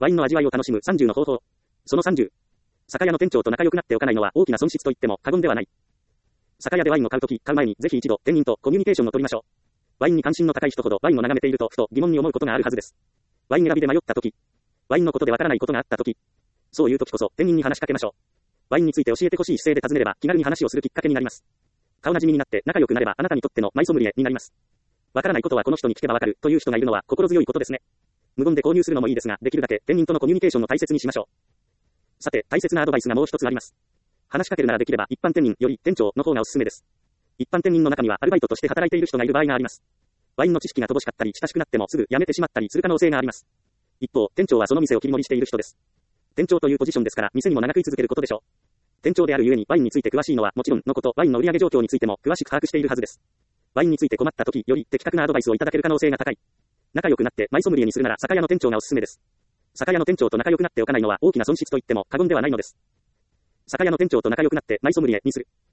ワインの味わいを楽しむ30の方法。その30。酒屋の店長と仲良くなっておかないのは大きな損失と言っても過言ではない。酒屋でワインを買うとき、買う前にぜひ一度店員とコミュニケーションを取りましょう。ワインに関心の高い人ほどワインを眺めているとふと疑問に思うことがあるはずです。ワイン選びで迷ったとき、ワインのことでわからないことがあったとき、そういうときこそ店員に話しかけましょう。ワインについて教えてほしい姿勢で尋ねれば気軽に話をするきっかけになります。顔なじみになって仲良くなればあなたにとってのマイソムリエになります。わからないことはこの人に聞けばわかるという人がいるのは心強いことですね。無言で購入するのもいいですが、できるだけ店員とのコミュニケーションを大切にしましょう。さて、大切なアドバイスがもう一つあります。話しかけるならできれば一般店員より店長の方がおすすめです。一般店員の中にはアルバイトとして働いている人がいる場合があります。ワインの知識が乏しかったり親しくなってもすぐ辞めてしまったりする可能性があります。一方、店長はその店を切り盛りしている人です。店長というポジションですから店にも長く居続けることでしょう。店長であるゆえにワインについて詳しいのはもちろんのこと、ワインの売上状況についても詳しく把握しているはずです。ワインについて困った時より的確なアドバイスをいただける可能性が高い。仲良くなってマイソムリエにするなら酒屋の店長がおすすめです。酒屋の店長と仲良くなっておかないのは大きな損失と言っても過言ではないのです。酒屋の店長と仲良くなってマイソムリエにする。